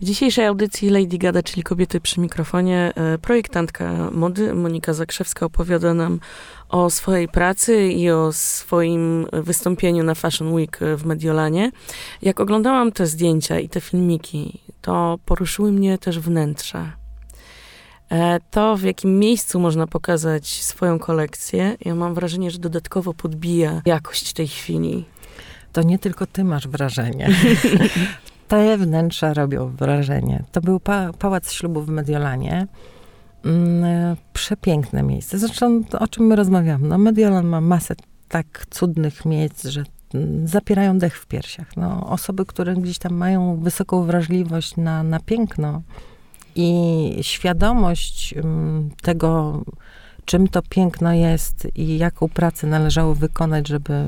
W dzisiejszej audycji Lady Gada, czyli Kobiety przy mikrofonie, projektantka mody Monika Zakrzewska opowiada nam o swojej pracy i o swoim wystąpieniu na Fashion Week w Mediolanie. Jak oglądałam te zdjęcia i te filmiki, to poruszyły mnie też wnętrza. To, w jakim miejscu można pokazać swoją kolekcję, ja mam wrażenie, że dodatkowo podbija jakość tej chwili. To nie tylko ty masz wrażenie. Te wnętrza robią wrażenie. To był pałac ślubu w Mediolanie. Przepiękne miejsce. Zresztą o czym my rozmawiamy? No, Mediolan ma masę tak cudnych miejsc, że zapierają dech w piersiach. No, osoby, które gdzieś tam mają wysoką wrażliwość na piękno i świadomość tego, czym to piękno jest i jaką pracę należało wykonać,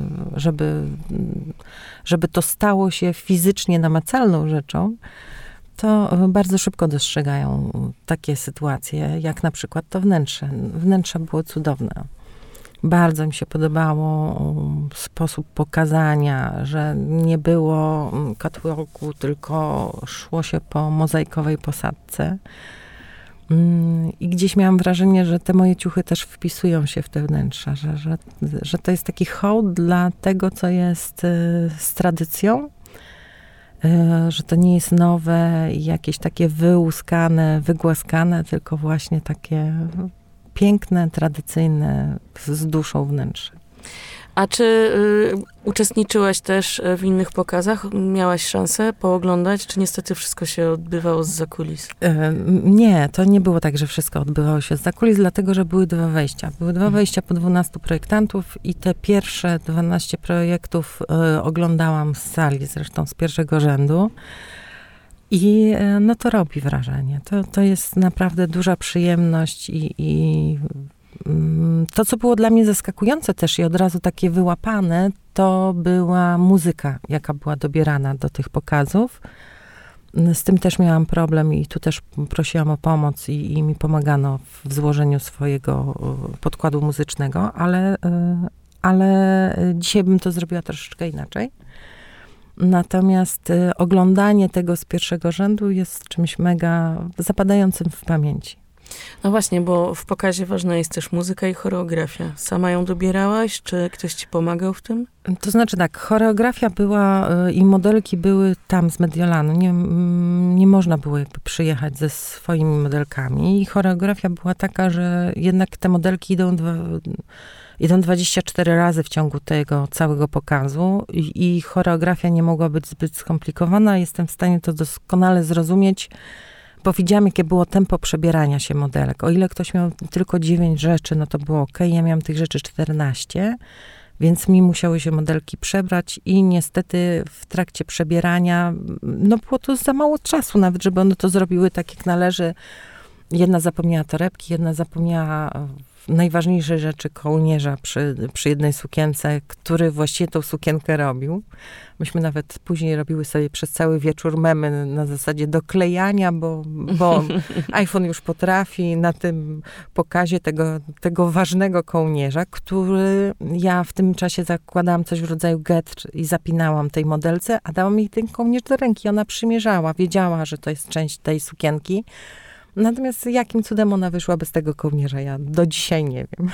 żeby to stało się fizycznie namacalną rzeczą, to bardzo szybko dostrzegają takie sytuacje, jak na przykład to wnętrze. Wnętrze było cudowne. Bardzo mi się podobało sposób pokazania, że nie było catwalku, tylko szło się po mozaikowej posadce. I gdzieś miałam wrażenie, że te moje ciuchy też wpisują się w te wnętrza, że to jest taki hołd dla tego, co jest z tradycją, że to nie jest nowe, jakieś takie wyłuskane, wygłaskane, tylko właśnie takie piękne, tradycyjne, z duszą wnętrze. A czy uczestniczyłaś też w innych pokazach? Miałaś szansę pooglądać, czy niestety wszystko się odbywało zza kulis? Nie, to nie było tak, że wszystko odbywało się zza kulis, dlatego, że były dwa wejścia. Były dwa wejścia po 12 projektantów i te pierwsze 12 projektów oglądałam z sali, zresztą z pierwszego rzędu. I no to robi wrażenie. To jest naprawdę duża przyjemność i to, co było dla mnie zaskakujące też i od razu takie wyłapane, to była muzyka, jaka była dobierana do tych pokazów. Z tym też miałam problem i tu też prosiłam o pomoc i mi pomagano w złożeniu swojego podkładu muzycznego, ale dzisiaj bym to zrobiła troszeczkę inaczej. Natomiast oglądanie tego z pierwszego rzędu jest czymś mega zapadającym w pamięci. No właśnie, bo w pokazie ważna jest też muzyka i choreografia. Sama ją dobierałaś, czy ktoś ci pomagał w tym? To znaczy tak, choreografia była i modelki były tam z Mediolanu. Nie można było jakby przyjechać ze swoimi modelkami. I choreografia była taka, że jednak te modelki idą 24 razy w ciągu tego całego pokazu i choreografia nie mogła być zbyt skomplikowana. Jestem w stanie to doskonale zrozumieć, bo widziałam, jakie było tempo przebierania się modelek. O ile ktoś miał tylko 9 rzeczy, no to było okej. Ja miałam tych rzeczy 14, więc mi musiały się modelki przebrać i niestety w trakcie przebierania, no było to za mało czasu nawet, żeby one to zrobiły tak, jak należy. Jedna zapomniała torebki, jedna zapomniała najważniejszej rzeczy kołnierza przy jednej sukience, który właściwie tą sukienkę robił. Myśmy nawet później robiły sobie przez cały wieczór memy na zasadzie doklejania, bo iPhone już potrafi na tym pokazie tego ważnego kołnierza, który ja w tym czasie zakładałam coś w rodzaju get i zapinałam tej modelce, a dałam jej ten kołnierz do ręki. Ona przymierzała, wiedziała, że to jest część tej sukienki. Natomiast jakim cudem ona wyszła bez tego kołnierza, ja do dzisiaj nie wiem.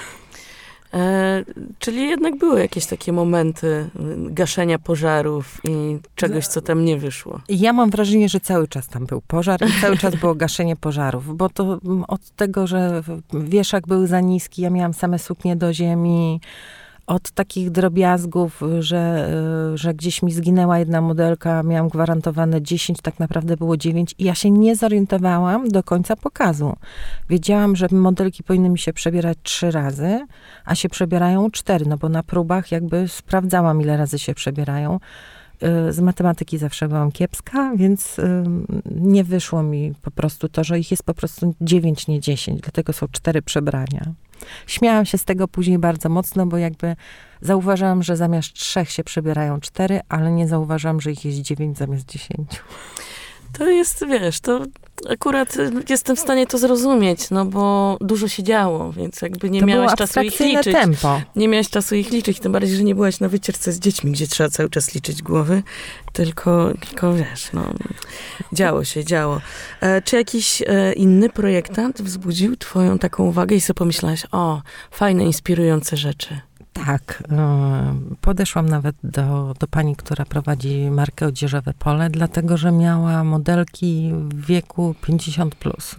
Czyli jednak były jakieś takie momenty gaszenia pożarów i czegoś, co tam nie wyszło. Ja mam wrażenie, że cały czas tam był pożar i cały czas było gaszenie pożarów, bo to od tego, że wieszak był za niski, ja miałam same suknie do ziemi, od takich drobiazgów, że gdzieś mi zginęła jedna modelka, miałam gwarantowane 10, tak naprawdę było 9 i ja się nie zorientowałam do końca pokazu. Wiedziałam, że modelki powinny mi się przebierać 3 razy, a się przebierają 4, no bo na próbach jakby sprawdzałam, ile razy się przebierają. Z matematyki zawsze byłam kiepska, więc nie wyszło mi po prostu to, że ich jest po prostu 9, nie 10, dlatego są 4 przebrania. Śmiałam się z tego później bardzo mocno, bo jakby zauważyłam, że zamiast 3 się przebierają 4, ale nie zauważyłam, że ich jest 9 zamiast 10. To jest, wiesz, to Akurat jestem w stanie to zrozumieć, no bo dużo się działo, więc jakby nie miałaś czasu ich liczyć. Tempo. Nie miałaś czasu ich liczyć, tym bardziej, że nie byłaś na wycieczce z dziećmi, gdzie trzeba cały czas liczyć głowy, tylko wiesz, no, działo. Czy jakiś inny projektant wzbudził twoją taką uwagę i sobie pomyślałaś, o, fajne, inspirujące rzeczy? Tak. Podeszłam nawet do pani, która prowadzi markę odzieżowe Pole, dlatego, że miała modelki w wieku 50+.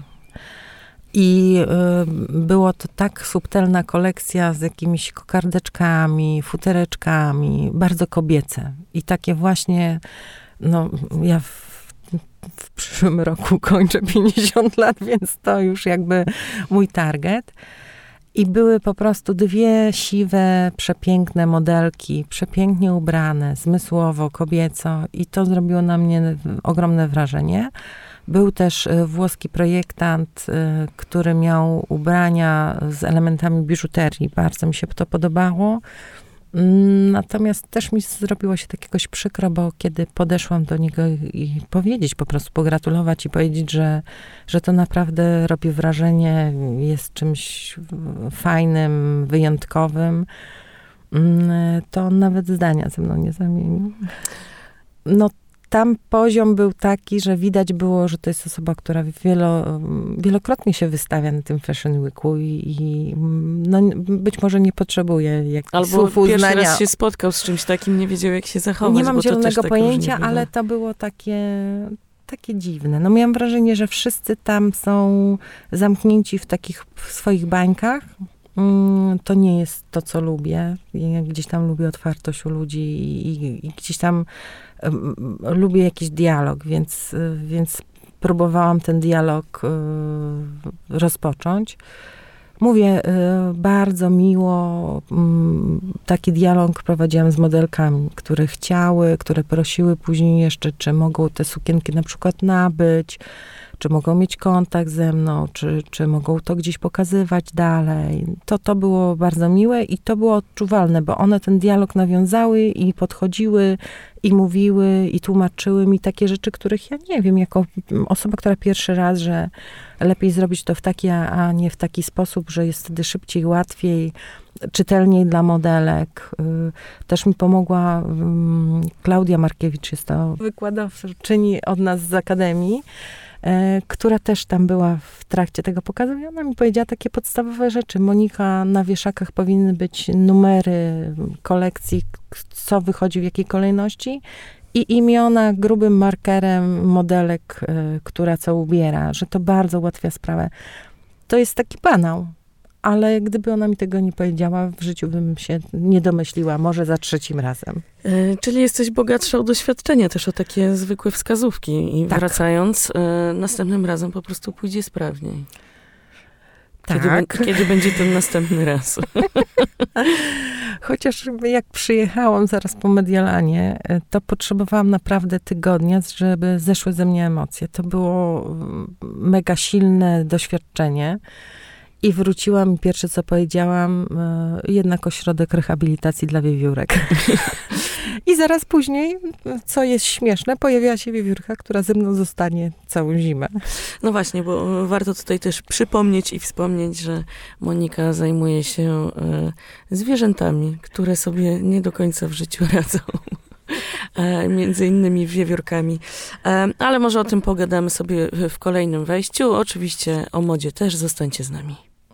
I było to tak subtelna kolekcja z jakimiś kokardeczkami, futereczkami, bardzo kobiece. I takie właśnie, no ja w przyszłym roku kończę 50 lat, więc to już jakby mój target. I były po prostu dwie siwe, przepiękne modelki, przepięknie ubrane, zmysłowo, kobieco i to zrobiło na mnie ogromne wrażenie. Był też włoski projektant, który miał ubrania z elementami biżuterii. Bardzo mi się to podobało. Natomiast też mi zrobiło się tak jakoś przykro, bo kiedy podeszłam do niego i powiedzieć, po prostu pogratulować i powiedzieć, że to naprawdę robi wrażenie, jest czymś fajnym, wyjątkowym, to on nawet zdania ze mną nie zamienił. No tam poziom był taki, że widać było, że to jest osoba, która wielokrotnie się wystawia na tym Fashion Weeku i no, być może nie potrzebuje jakichś słów uznania. Albo pierwszy raz się spotkał z czymś takim, nie wiedział, jak się zachować. Nie mam bo zielonego to też pojęcia, tak ale to było takie dziwne. No miałam wrażenie, że wszyscy tam są zamknięci w takich swoich bańkach. To nie jest to, co lubię. Ja gdzieś tam lubię otwartość u ludzi i gdzieś tam lubię jakiś dialog, więc próbowałam ten dialog rozpocząć. Mówię, bardzo miło taki dialog prowadziłam z modelkami, które prosiły później jeszcze, czy mogą te sukienki na przykład nabyć, czy mogą mieć kontakt ze mną, czy mogą to gdzieś pokazywać dalej. To było bardzo miłe i to było odczuwalne, bo one ten dialog nawiązały i podchodziły i mówiły i tłumaczyły mi takie rzeczy, których ja nie wiem, jako osoba, która pierwszy raz, że lepiej zrobić to w taki, a nie w taki sposób, że jest wtedy szybciej, łatwiej, czytelniej dla modelek. Też mi pomogła Klaudia Markiewicz, jest to wykładowczyni od nas z Akademii, która też tam była w trakcie tego pokazu i ona mi powiedziała takie podstawowe rzeczy. Monika, na wieszakach powinny być numery kolekcji, co wychodzi w jakiej kolejności i imiona grubym markerem modelek, która co ubiera, że to bardzo ułatwia sprawę. To jest taki banał, ale gdyby ona mi tego nie powiedziała, w życiu bym się nie domyśliła, może za trzecim razem. Czyli jesteś bogatsza o doświadczenie, też o takie zwykłe wskazówki i tak. Wracając, następnym razem po prostu pójdzie sprawniej. Kiedy będzie ten następny raz? Chociaż jak przyjechałam zaraz po Mediolanie, to potrzebowałam naprawdę tygodnia, żeby zeszły ze mnie emocje. To było mega silne doświadczenie. I wróciłam i pierwsze, co powiedziałam, jednak ośrodek rehabilitacji dla wiewiórek. I zaraz później, co jest śmieszne, pojawiła się wiewiórka, która ze mną zostanie całą zimę. No właśnie, bo warto tutaj też przypomnieć i wspomnieć, że Monika zajmuje się zwierzętami, które sobie nie do końca w życiu radzą. Między innymi wiewiórkami. Ale może o tym pogadamy sobie w kolejnym wejściu. Oczywiście o modzie też. Zostańcie z nami.